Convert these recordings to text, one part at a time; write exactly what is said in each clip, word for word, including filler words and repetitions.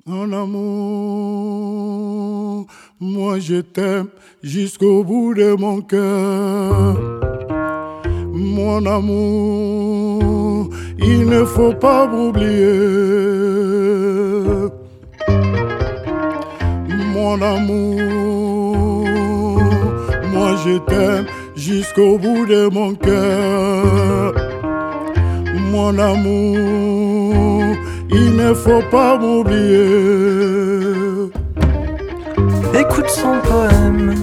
Mon amour, moi je t'aime jusqu'au bout de mon cœur. Mon amour, il ne faut pas m'oublier. Mon amour, moi je t'aime jusqu'au bout de mon cœur. Mon amour, il ne faut pas m'oublier. Écoute son poème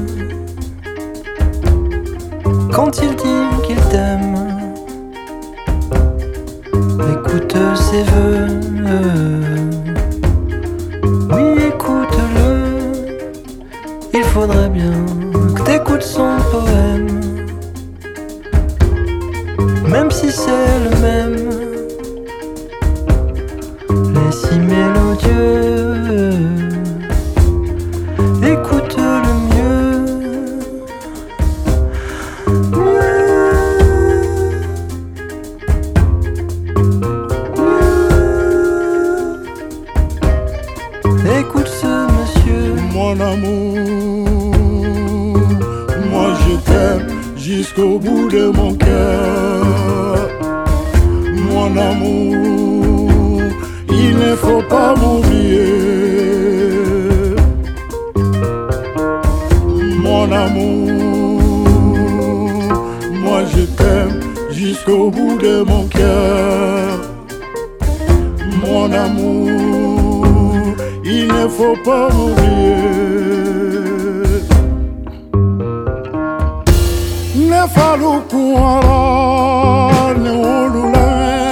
quand il dit qu'il t'aime. Écoute ses vœux, oui écoute-le. Il faudrait bien que t'écoutes son poème, même si c'est le même, les si mélodieux. Écoute-le mieux. Écoute ce monsieur. Mon amour, moi je t'aime jusqu'au bout de mon cœur. Mon amour, il ne faut pas m'oublier. Mon amour, moi je t'aime jusqu'au bout de mon cœur. Mon amour, il ne faut pas m'oublier. Ne fallu kuara ne olula,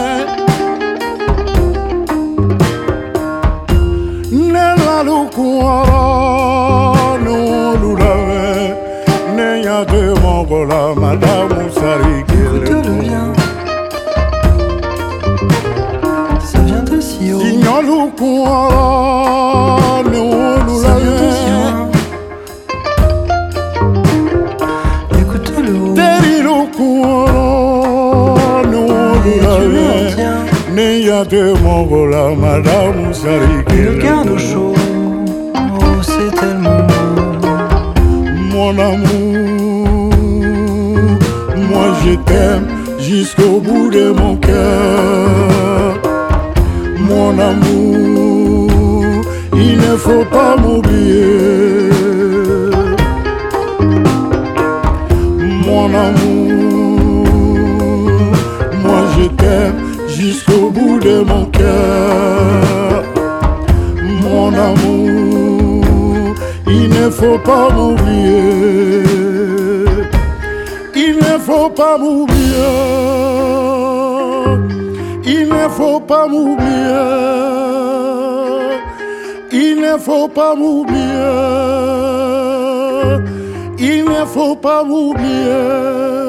ne lalu kuara ne olula, ne ya de mongola madame Sari. Écoute-le bien, ça vient de si haut, Signalu kuara ne olula, ça vient de si loin. Écoute-le haut, Terilu kuara ne et tu le olula, retiens. ne ya de mongola madame Sari. Et le garde au chaud, oh c'est tellement beau. Mon amour, moi je t'aime jusqu'au bout de mon cœur. Mon amour, il ne faut pas m'oublier. Mon amour, moi je t'aime jusqu'au bout de mon cœur. Mon amour, il ne faut pas m'oublier. Il ne faut pas m'oublier. Il ne faut pas m'oublier. Il ne faut pas m'oublier. Il ne faut pas m'oublier.